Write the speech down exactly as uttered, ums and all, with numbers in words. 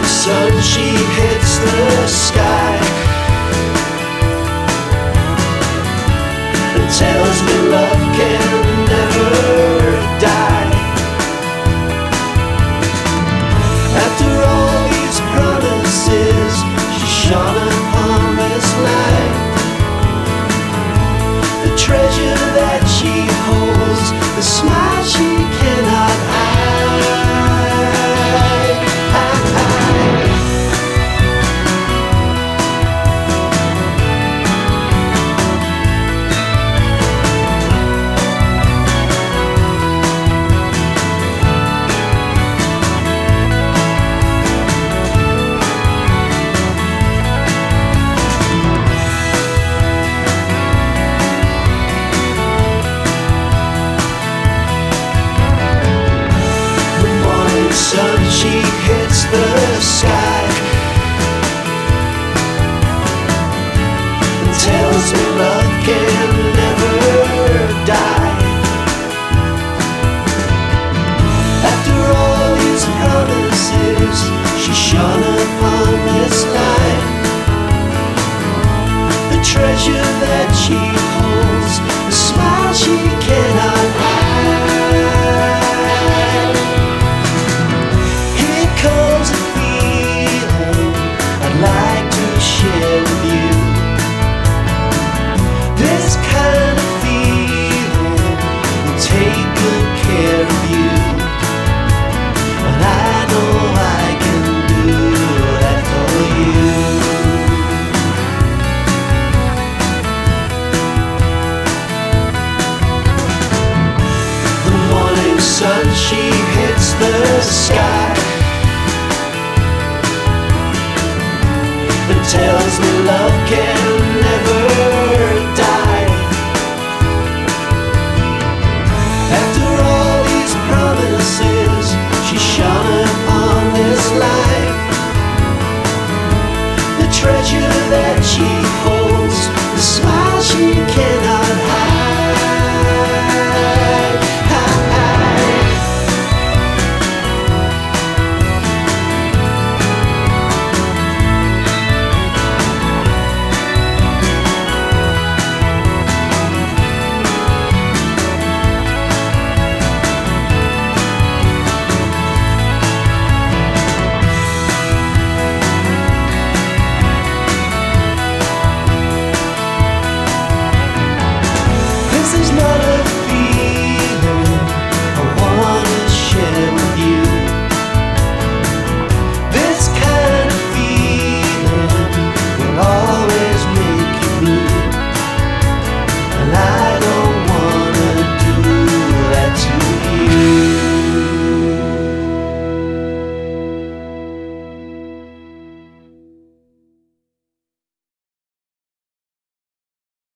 sun, she hits the sky and tells me love can never die. After all these promises, she shone upon this light. The treasure that she holds, the smile she cannot hide. Sun, she hits the sky and tells me love can never die. After all these promises, she shone upon this light. The treasure that she holds, the smile she cannot hide. Comes a feeling I'd like to share with you. This kind of feeling will take good care of you, and I know I can do that for you. The morning sun, she hits the sky